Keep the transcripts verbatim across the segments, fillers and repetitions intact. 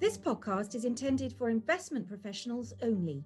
This podcast is intended for investment professionals only.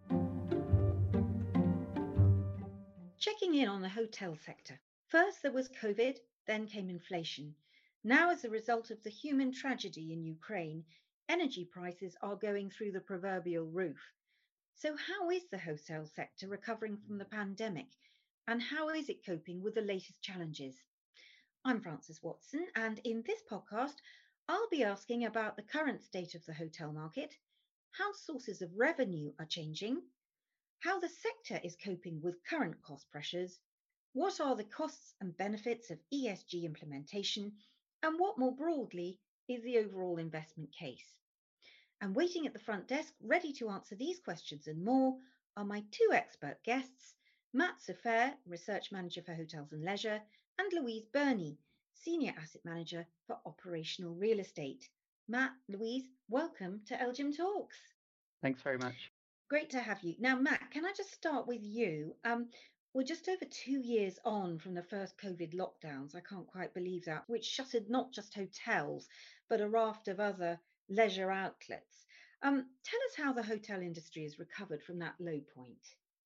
Checking in on the hotel sector. First there was COVID, then came inflation. Now, as a result of the human tragedy in Ukraine, energy prices are going through the proverbial roof. So how is the hotel sector recovering from the pandemic? And how is it coping with the latest challenges? I'm Frances Watson, and in this podcast, I'll be asking about the current state of the hotel market, how sources of revenue are changing, how the sector is coping with current cost pressures, what are the costs and benefits of E S G implementation, and what more broadly is the overall investment case. And waiting at the front desk, ready to answer these questions and more, are my two expert guests, Matt Sofaer, Research Manager for Hotels and Leisure, and Louise Burney, Senior Asset Manager for Operational Real Estate. Matt, Louise, welcome to L G I M Talks. Thanks very much. Great to have you. Now, Matt, can I just start with you? Um, we're just over two years on from the first COVID lockdowns. I can't quite believe that, which shuttered not just hotels, but a raft of other leisure outlets. Um, tell us how the hotel industry has recovered from that low point.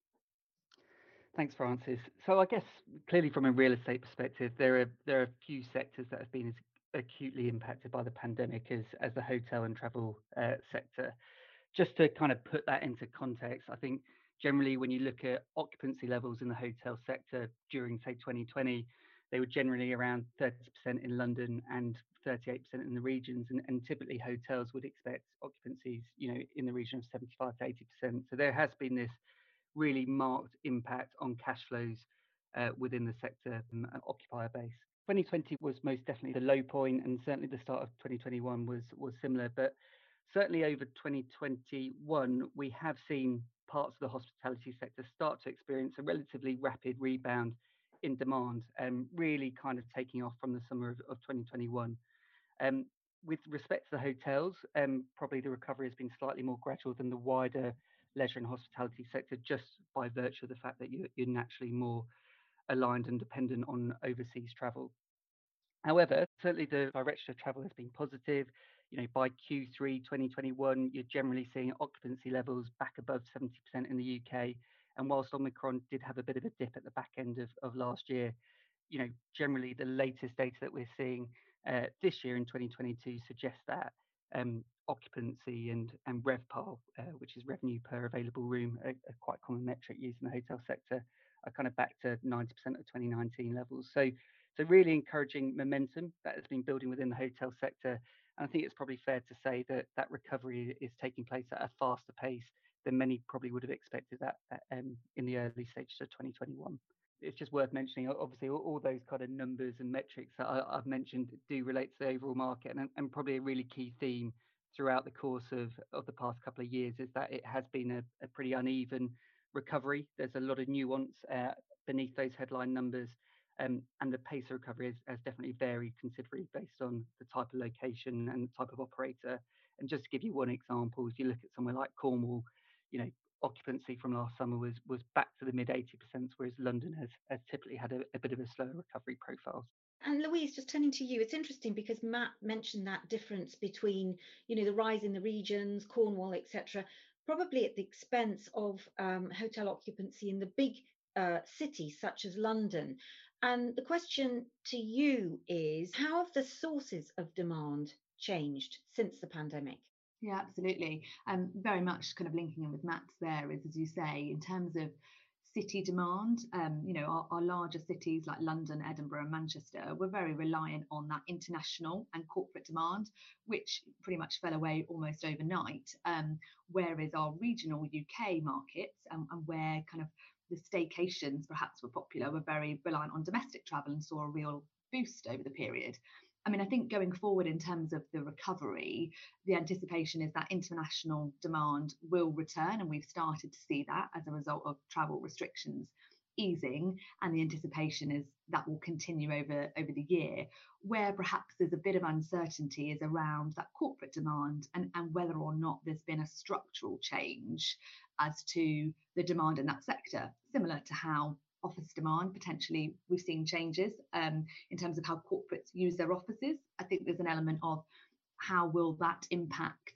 Thanks, Francis. So I guess clearly from a real estate perspective, there are there are a few sectors that have been as acutely impacted by the pandemic as as the hotel and travel uh, sector. Just to kind of put that into context, I think generally when you look at occupancy levels in the hotel sector during, say, twenty twenty, they were generally around thirty percent in London and thirty-eight percent in the regions. And, and typically hotels would expect occupancies, you know, in the region of seventy-five to eighty percent. So there has been this really marked impact on cash flows uh, within the sector and occupier base. twenty twenty was most definitely the low point, and certainly the start of twenty twenty-one was was similar. But certainly over twenty twenty-one, we have seen parts of the hospitality sector start to experience a relatively rapid rebound in demand, and um, really kind of taking off from the summer of, of twenty twenty-one. Um, with respect to the hotels, um, probably the recovery has been slightly more gradual than the wider leisure and hospitality sector, just by virtue of the fact that you're, you're naturally more aligned and dependent on overseas travel. However, certainly the direction of travel has been positive. You know, by Q three twenty twenty-one, you're generally seeing occupancy levels back above seventy percent in the U K. And whilst Omicron did have a bit of a dip at the back end of, of last year, you know, generally the latest data that we're seeing uh, this year in twenty twenty-two suggests that um, occupancy and, and RevPAR, uh, which is revenue per available room, a, a quite common metric used in the hotel sector, are kind of back to ninety percent of twenty nineteen levels. So, so really encouraging momentum that has been building within the hotel sector. And I think it's probably fair to say that that recovery is taking place at a faster pace than many probably would have expected that um, in the early stages of twenty twenty-one. It's just worth mentioning, obviously, all, all those kind of numbers and metrics that I, I've mentioned do relate to the overall market, and, and probably a really key theme throughout the course of, of the past couple of years is that it has been a, a pretty uneven recovery. There's a lot of nuance uh, beneath those headline numbers, um, and the pace of recovery has, has definitely varied considerably based on the type of location and the type of operator. And just to give you one example, if you look at somewhere like Cornwall, you know, occupancy from last summer was was back to the mid eighty percent, whereas London has, has typically had a, a bit of a slower recovery profile. And Louise, just turning to you, it's interesting because Matt mentioned that difference between, you know, the rise in the regions, Cornwall, et cetera, probably at the expense of um, hotel occupancy in the big uh, cities such as London. And the question to you is, how have the sources of demand changed since the pandemic? Yeah, absolutely. Um, very much kind of linking in with Matt's there is, as you say, in terms of city demand, um, you know, our, our larger cities like London, Edinburgh and Manchester were very reliant on that international and corporate demand, which pretty much fell away almost overnight. Um, whereas our regional U K markets um, and where kind of the staycations perhaps were popular were very reliant on domestic travel and saw a real boost over the period. I mean, I think going forward in terms of the recovery, the anticipation is that international demand will return, and we've started to see that as a result of travel restrictions easing, and the anticipation is that will continue over, over the year. Where perhaps there's a bit of uncertainty is around that corporate demand and, and whether or not there's been a structural change as to the demand in that sector, similar to how office demand, potentially we've seen changes um, in terms of how corporates use their offices. I think there's an element of how will that impact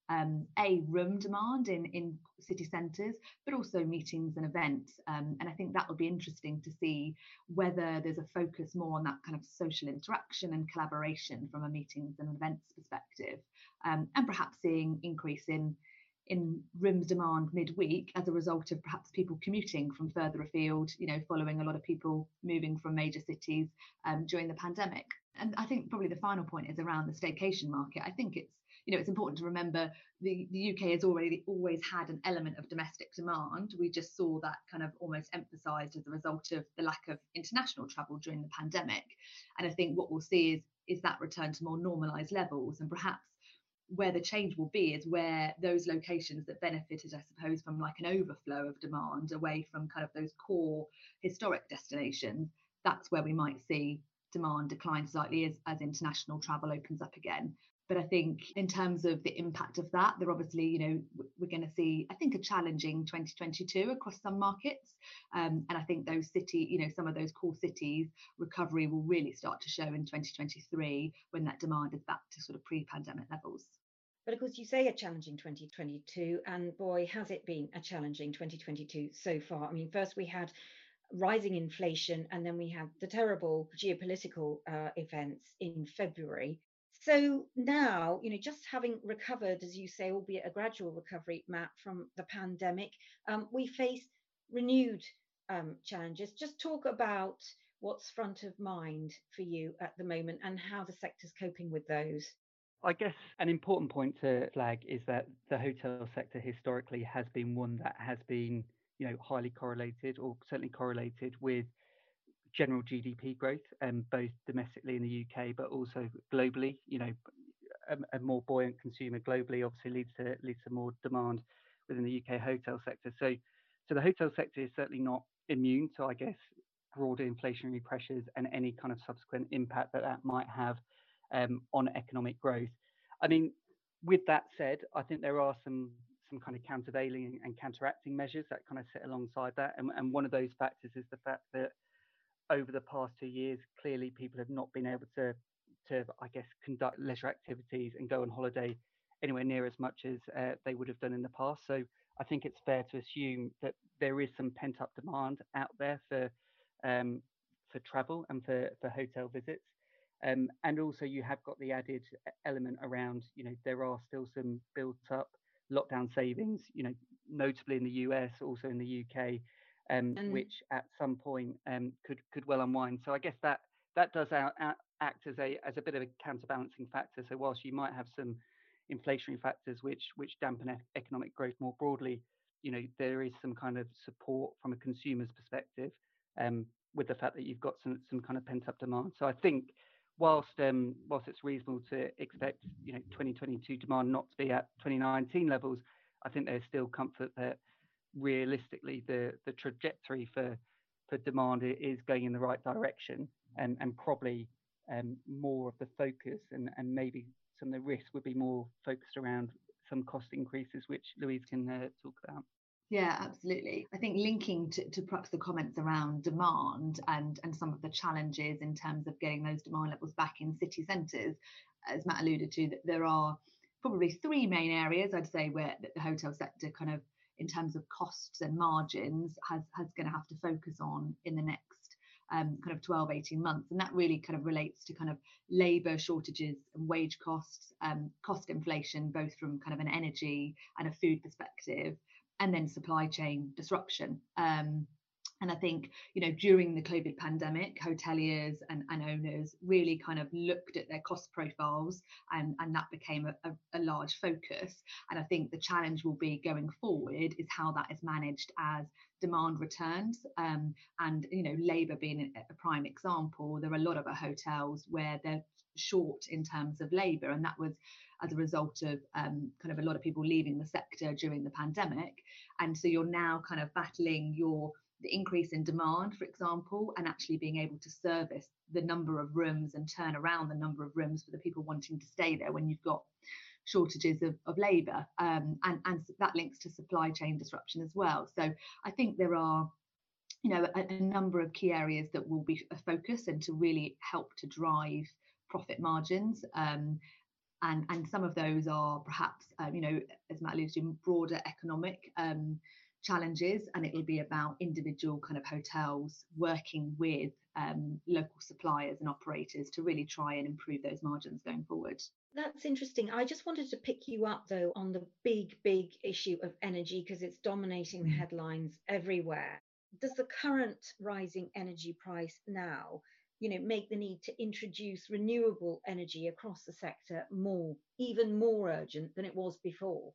um, a room demand in, in city centres, but also meetings and events. Um, and I think that will be interesting to see whether there's a focus more on that kind of social interaction and collaboration from a meetings and events perspective, um, and perhaps seeing increase in in rooms demand midweek as a result of perhaps people commuting from further afield, you know, following a lot of people moving from major cities um, during the pandemic. And I think probably the final point is around the staycation market. I think it's, you know, it's important to remember the, the U K has already always had an element of domestic demand. We just saw that kind of almost emphasised as a result of the lack of international travel during the pandemic. And I think what we'll see is, is that return to more normalised levels, and perhaps where the change will be is where those locations that benefited, I suppose, from like an overflow of demand away from kind of those core historic destinations, that's where we might see demand decline slightly as, as international travel opens up again. But I think in terms of the impact of that, they're obviously, you know, we're going to see, I think, a challenging twenty twenty-two across some markets. Um, and I think those city, you know, some of those core cities recovery will really start to show in twenty twenty-three when that demand is back to sort of pre-pandemic levels. But of course, you say a challenging twenty twenty-two, and boy, has it been a challenging twenty twenty-two so far. I mean, first we had rising inflation, and then we had the terrible geopolitical uh, events in February. So now, you know, just having recovered, as you say, albeit a gradual recovery, Matt, from the pandemic, um, we face renewed um, challenges. Just talk about what's front of mind for you at the moment and how the sector's coping with those. I guess an important point to flag is that the hotel sector historically has been one that has been, you know, highly correlated, or certainly correlated with general G D P growth, um, both domestically in the U K, but also globally. You know, a, a more buoyant consumer globally obviously leads to leads to more demand within the U K hotel sector. So, so the hotel sector is certainly not immune to, I guess, broader inflationary pressures and any kind of subsequent impact that that might have um, on economic growth. I mean, with that said, I think there are some some kind of countervailing and counteracting measures that kind of sit alongside that. And, and one of those factors is the fact that over the past two years, clearly people have not been able to, to I guess, conduct leisure activities and go on holiday anywhere near as much as uh, they would have done in the past. So I think it's fair to assume that there is some pent-up demand out there for um, for travel and for, for hotel visits. Um, and also you have got the added element around, you know, there are still some built up lockdown savings, you know, notably in the U S, also in the U K, um, And which at some point um, could could well unwind. So I guess that that does out, out, act as a as a bit of a counterbalancing factor. So whilst you might have some inflationary factors which which dampen e- economic growth more broadly, you know, there is some kind of support from a consumer's perspective, um, with the fact that you've got some some kind of pent up demand. So I think whilst um, whilst it's reasonable to expect, you know, twenty twenty-two demand not to be at twenty nineteen levels, I think there's still comfort that realistically the the trajectory for for demand is going in the right direction, and and probably um, more of the focus and and maybe some of the risks would be more focused around some cost increases, which Louise can uh, talk about. Yeah, absolutely. I think linking to, to perhaps the comments around demand and, and some of the challenges in terms of getting those demand levels back in city centres, as Matt alluded to, that there are probably three main areas, I'd say, where the hotel sector kind of, in terms of costs and margins, has, has going to have to focus on in the next um, kind of twelve, eighteen months. And that really kind of relates to kind of labour shortages and wage costs, um, cost inflation, both from kind of an energy and a food perspective, and then supply chain disruption. Um, and I think, you know, during the COVID pandemic, hoteliers and, and owners really kind of looked at their cost profiles, and, and that became a, a, a large focus. And I think the challenge will be going forward is how that is managed as demand returns. Um, and, you know, labour being a, a prime example, there are a lot of our hotels where they're short in terms of labour, and that was as a result of um, kind of a lot of people leaving the sector during the pandemic. And so you're now kind of battling your the increase in demand, for example, and actually being able to service the number of rooms and turn around the number of rooms for the people wanting to stay there when you've got shortages of, of labour. Um, and, and that links to supply chain disruption as well. So I think there are, you know, a, a number of key areas that will be a focus and to really help to drive profit margins. Um, and and some of those are perhaps um, you know, as Matt alluded to, broader economic um, challenges, and it will be about individual kind of hotels working with um, local suppliers and operators to really try and improve those margins going forward. That's interesting. I just wanted to pick you up though on the big, big issue of energy because it's dominating the headlines everywhere. Does the current rising energy price now, you know, make the need to introduce renewable energy across the sector more, even more urgent than it was before?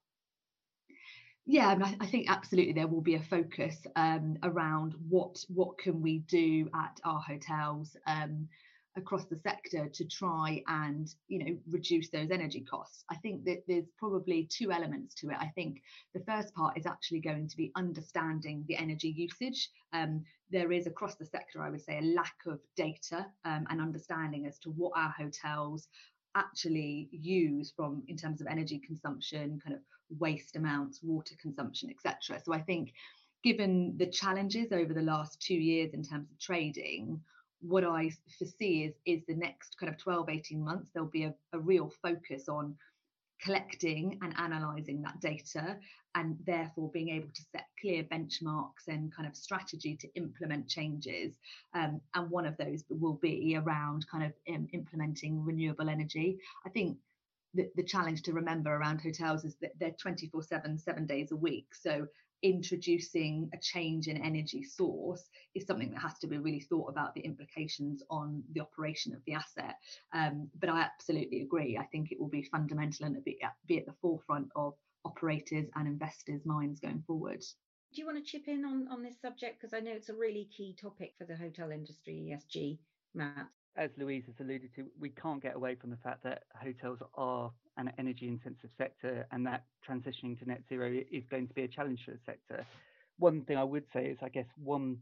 Yeah, I, mean, I think absolutely there will be a focus um, around what what can we do at our hotels um, across the sector to try and, you know, reduce those energy costs. I think that there's probably two elements to it. I think the first part is actually going to be understanding the energy usage. Um, there is across the sector, I would say, a lack of data um, and understanding as to what our hotels actually use from in terms of energy consumption, kind of waste amounts, water consumption, et cetera. So I think given the challenges over the last two years in terms of trading, what I foresee is, is the next kind of twelve, eighteen months, there'll be a, a real focus on collecting and analysing that data, and therefore being able to set clear benchmarks and kind of strategy to implement changes. Um, and one of those will be around kind of um, implementing renewable energy. I think the, the challenge to remember around hotels is that they're twenty-four seven, seven days a week. So introducing a change in energy source is something that has to be really thought about, the implications on the operation of the asset. Um, but I absolutely agree. I think it will be fundamental and be, be at the forefront of operators and investors' minds going forward. Do you want to chip in on, on this subject? Because I know it's a really key topic for the hotel industry, E S G, Matt. As Louise has alluded to, we can't get away from the fact that hotels are an energy intensive sector, and that transitioning to net zero is going to be a challenge for the sector. One thing I would say is, I guess one,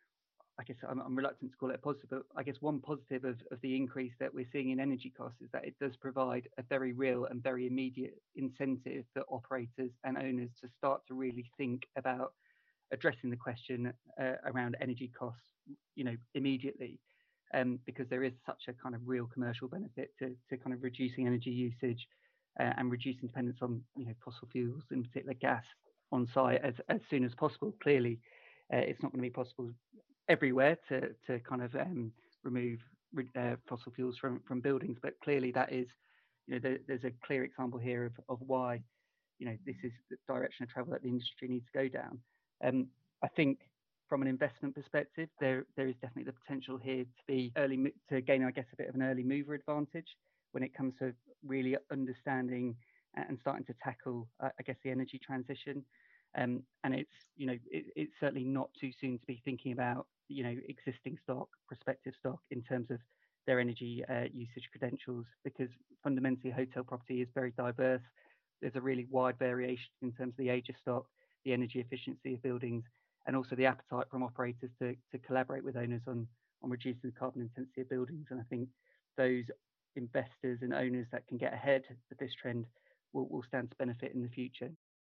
I guess I'm, I'm reluctant to call it a positive, but I guess one positive of, of the increase that we're seeing in energy costs is that it does provide a very real and very immediate incentive for operators and owners to start to really think about addressing the question uh, around energy costs, you know, immediately. Um, because there is such a kind of real commercial benefit to, to kind of reducing energy usage uh, and reducing dependence on, you know, fossil fuels, in particular gas, on site as, as soon as possible. Clearly, uh, it's not going to be possible everywhere to to kind of um, remove uh, fossil fuels from, from buildings, but clearly that is, you know, there, there's a clear example here of, of why, you know, this is the direction of travel that the industry needs to go down. Um, I think from an investment perspective, there there is definitely the potential here to be early to gain, I guess, a bit of an early mover advantage when it comes to really understanding and starting to tackle, uh, I guess, the energy transition. Um, and it's, you know, it, it's certainly not too soon to be thinking about, you know, existing stock, prospective stock in terms of their energy uh, usage credentials, because fundamentally hotel property is very diverse. There's a really wide variation in terms of the age of stock, the energy efficiency of buildings, and also the appetite from operators to, to collaborate with owners on, on reducing the carbon intensity of buildings. And I think those investors and owners that can get ahead of this trend will, will stand to benefit in the future.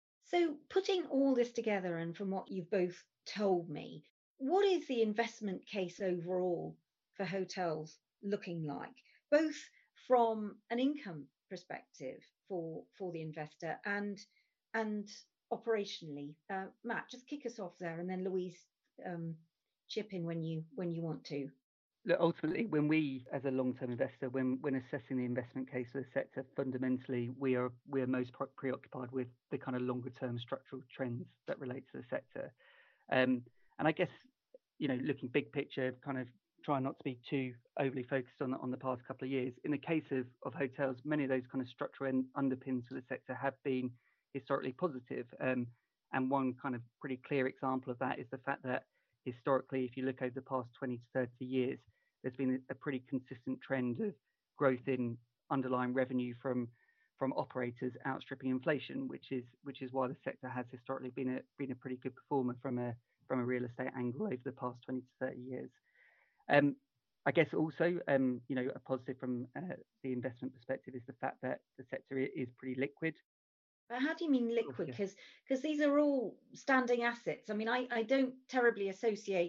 So putting all this together, and from what you've both told me, what is the investment case overall for hotels looking like, both from an income perspective for, for the investor and, and operationally? Uh, Matt, just kick us off there, and then Louise, um, chip in when you when you want to. Look, ultimately, when we, as a long-term investor, when when assessing the investment case for the sector, fundamentally we are we are most pre- preoccupied with the kind of longer-term structural trends that relate to the sector. Um, and I guess, you know, looking big picture, kind of try not to be too overly focused on on the past couple of years. In the case of of hotels, many of those kind of structural underpins for the sector have been historically positive. Um, and one kind of pretty clear example of that is the fact that historically, if you look over the past twenty to thirty years, there's been a pretty consistent trend of growth in underlying revenue from from operators outstripping inflation, which is which is why the sector has historically been a been a pretty good performer from a from a real estate angle over the past twenty to thirty years. Um, I guess also, um, you know, a positive from uh, the investment perspective is the fact that the sector is pretty liquid. But how do you mean liquid? Because because these are all standing assets. I mean, I, I don't terribly associate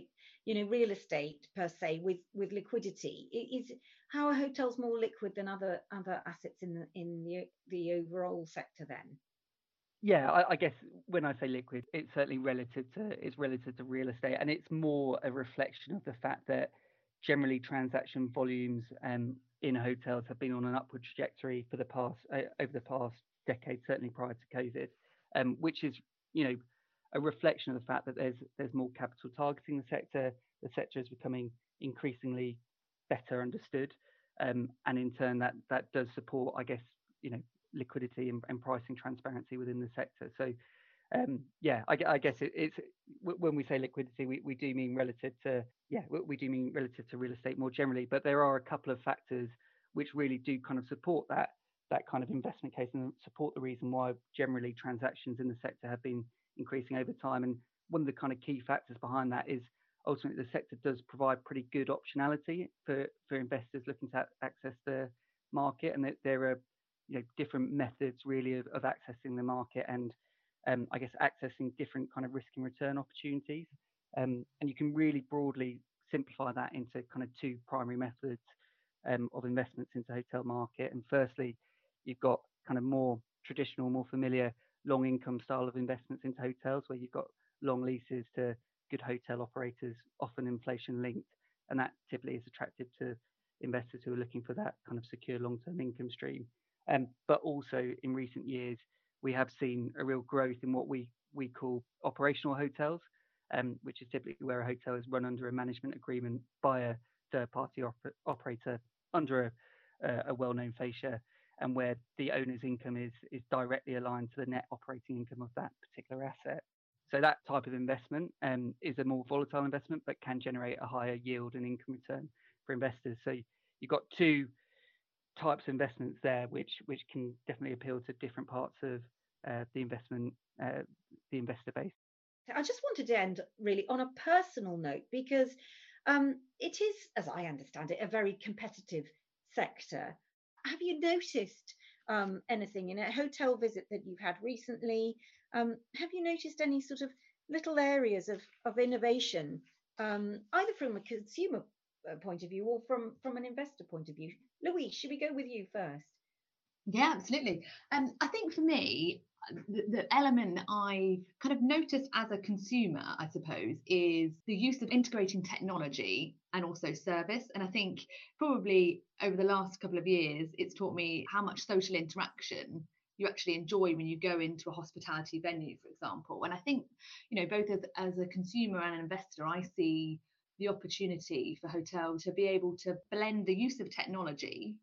you know, real estate per se with with liquidity? I- Is how are hotels more liquid than other other assets in the in the the overall sector then? Yeah, I, I guess when I say liquid, it's certainly relative to it's relative to real estate, and it's more a reflection of the fact that generally transaction volumes um, in hotels have been on an upward trajectory for the past uh, over the past decade, certainly prior to COVID, um, which is you know a reflection of the fact that there's there's more capital targeting the sector. The sector is becoming increasingly better understood, um, and in turn that that does support, I guess, you know liquidity and, and pricing transparency within the sector. So um, yeah, I, I guess it, it's when we say liquidity, we, we do mean relative to yeah, we do mean relative to real estate more generally. But there are a couple of factors which really do kind of support that that kind of investment case and support the reason why generally transactions in the sector have been increasing over time. And one of the kind of key factors behind that is ultimately the sector does provide pretty good optionality for for investors looking to access the market, and that there are you know different methods really of, of accessing the market, and um, I guess accessing different kind of risk and return opportunities. Um, and you can really broadly simplify that into kind of two primary methods um, of investments into hotel market. And firstly, you've got kind of more traditional, more familiar long income style of investments into hotels, where you've got long leases to good hotel operators, often inflation linked, and that typically is attractive to investors who are looking for that kind of secure long term income stream. Um, but also in recent years, we have seen a real growth in what we, we call operational hotels, um, which is typically where a hotel is run under a management agreement by a third party op- operator under a, a well-known fascia, and where the owner's income is, is directly aligned to the net operating income of that particular asset. So that type of investment um, is a more volatile investment, but can generate a higher yield and income return for investors. So you've got two types of investments there, which which can definitely appeal to different parts of uh, the investment, uh, the investor base. I just wanted to end really on a personal note because um, it is, as I understand it, a very competitive sector. Have you noticed um, anything in a hotel visit that you've had recently? Um, have you noticed any sort of little areas of, of innovation, um, either from a consumer uh, point of view or from, from an investor point of view? Louise, should we go with you first? Yeah, absolutely. Um, I think for me, the, the element that I kind of noticed as a consumer, I suppose, is the use of integrating technology and also service. And I think probably over the last couple of years, it's taught me how much social interaction you actually enjoy when you go into a hospitality venue, for example. And I think, you know, both as, as a consumer and an investor, I see the opportunity for hotels to be able to blend the use of technology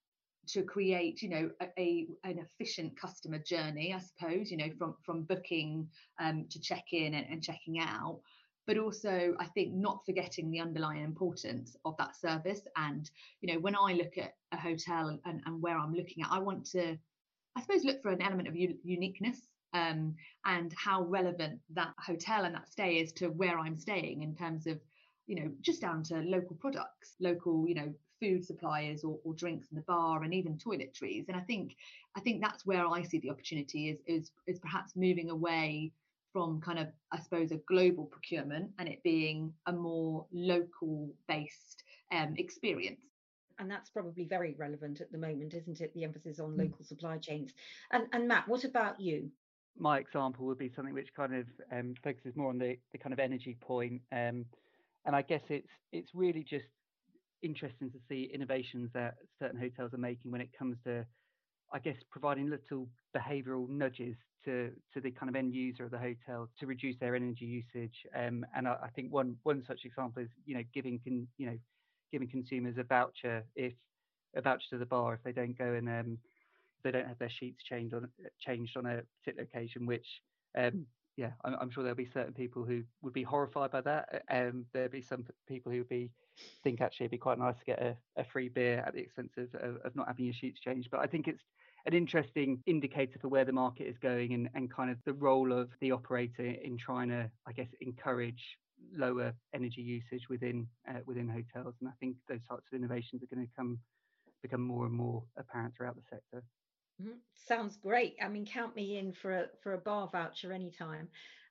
to create, you know, a, a an efficient customer journey, I suppose, you know, from from booking um, to check in and, and checking out, but also I think not forgetting the underlying importance of that service. And you know, when I look at a hotel and, and where I'm looking at, I want to, I suppose, look for an element of u- uniqueness. Um, and how relevant that hotel and that stay is to where I'm staying in terms of, you know, just down to local products, local, you know, food suppliers or, or drinks in the bar and even toiletries. And I think I think that's where I see the opportunity is is is perhaps moving away from kind of, I suppose, a global procurement and it being a more local based um, experience. And that's probably very relevant at the moment, isn't it? The emphasis on local supply chains. And, and Matt, what about you? My example would be something which kind of um, focuses more on the, the kind of energy point. Um, and I guess it's it's really just interesting to see innovations that certain hotels are making when it comes to, I guess, providing little behavioural nudges to to the kind of end user of the hotel to reduce their energy usage. Um, and I, I think one one such example is, you know, giving con, you know giving consumers a voucher if a voucher to the bar if they don't go and um, they don't have their sheets changed on changed on a particular occasion, which um, yeah, I'm, I'm sure there'll be certain people who would be horrified by that. Um, there'll be some people who would be think actually it'd be quite nice to get a, a free beer at the expense of, of, of not having your sheets changed. But I think it's an interesting indicator for where the market is going and, and kind of the role of the operator in trying to, I guess, encourage lower energy usage within uh, within hotels. And I think those types of innovations are going to come become more and more apparent throughout the sector. Mm, sounds great. I mean, count me in for a for a bar voucher anytime.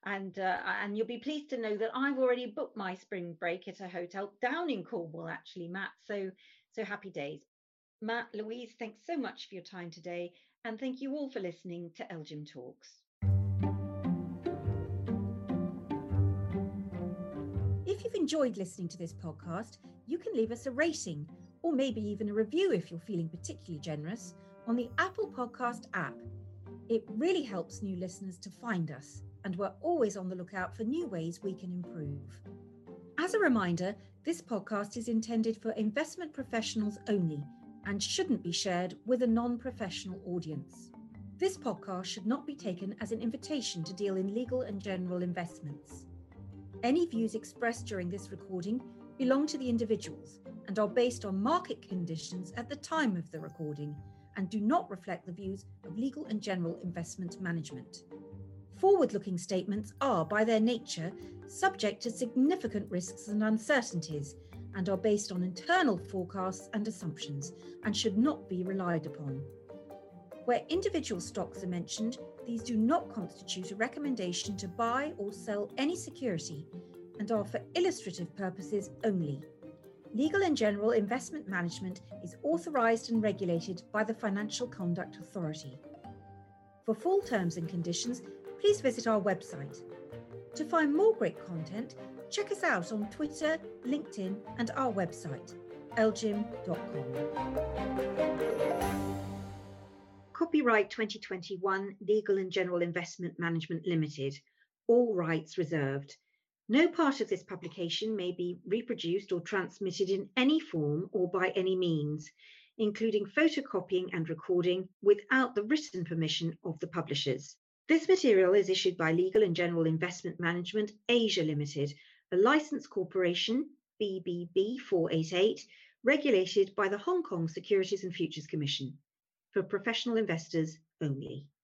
And, uh, and you'll be pleased to know that I've already booked my spring break at a hotel down in Cornwall, actually, Matt. So, so happy days. Matt, Louise, thanks so much for your time today. And thank you all for listening to Elgin Talks. If you've enjoyed listening to this podcast, you can leave us a rating or maybe even a review if you're feeling particularly generous on the Apple Podcast app. It really helps new listeners to find us, and we're always on the lookout for new ways we can improve. As a reminder, this podcast is intended for investment professionals only and shouldn't be shared with a non-professional audience. This podcast should not be taken as an invitation to deal in legal and general investments. Any views expressed during this recording belong to the individuals and are based on market conditions at the time of the recording and do not reflect the views of Legal and General Investment Management. Forward-looking statements are, by their nature, subject to significant risks and uncertainties and are based on internal forecasts and assumptions and should not be relied upon. Where individual stocks are mentioned, these do not constitute a recommendation to buy or sell any security and are for illustrative purposes only. Legal and General Investment Management is authorised and regulated by the Financial Conduct Authority. For full terms and conditions, please visit our website. To find more great content, check us out on Twitter, LinkedIn, and our website, elgin dot com. Copyright twenty twenty-one Legal and General Investment Management Limited. All rights reserved. No part of this publication may be reproduced or transmitted in any form or by any means, including photocopying and recording, without the written permission of the publishers. This material is issued by Legal and General Investment Management Asia Limited, a licensed corporation, B B B four eighty-eight, regulated by the Hong Kong Securities and Futures Commission, for professional investors only.